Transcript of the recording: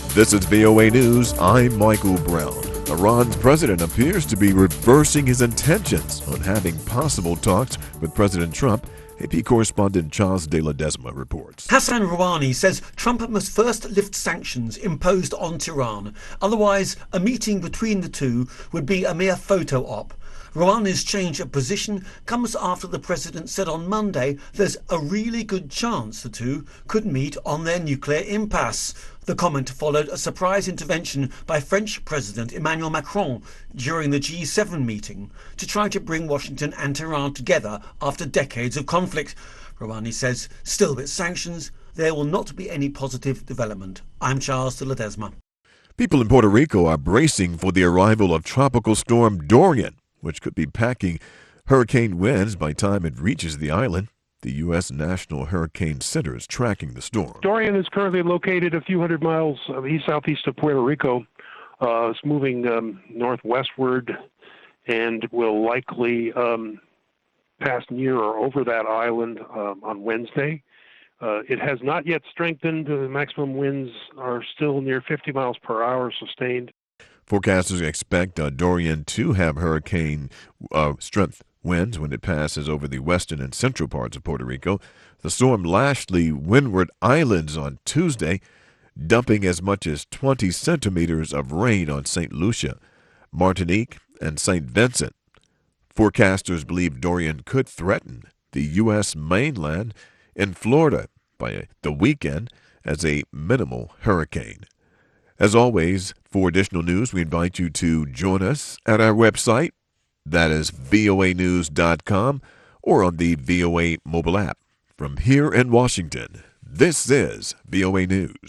This is VOA News. I'm Michael Brown. Iran's president appears to be reversing his intentions on having possible talks with President Trump. AP correspondent Charles de Ledesma reports. Hassan Rouhani says Trump must first lift sanctions imposed on Tehran. Otherwise, a meeting between the two would be a mere photo op. Rouhani's change of position comes after the president said on Monday there's a really good chance the two could meet on their nuclear impasse. The comment followed a surprise intervention by French President Emmanuel Macron during the G7 meeting to try to bring Washington and Tehran together after decades of conflict. Rouhani says, still with sanctions, there will not be any positive development. I'm Charles de Ledesma. People in Puerto Rico are bracing for the arrival of Tropical Storm Dorian, which could be packing hurricane winds by the time it reaches the island. The U.S. National Hurricane Center is tracking the storm. Dorian is currently located a few hundred miles southeast of Puerto Rico. It's moving northwestward and will likely pass near or over that island on Wednesday. It has not yet strengthened. The maximum winds are still near 50 miles per hour sustained. Forecasters expect Dorian to have hurricane strength winds when it passes over the western and central parts of Puerto Rico. The storm lashed the Windward Islands on Tuesday, dumping as much as 20 centimeters of rain on St. Lucia, Martinique, and St. Vincent. Forecasters believe Dorian could threaten the U.S. mainland and Florida by the weekend as a minimal hurricane. As always, for additional news, we invite you to join us at our website, that is voanews.com, or on the VOA mobile app. From here in Washington, this is VOA News.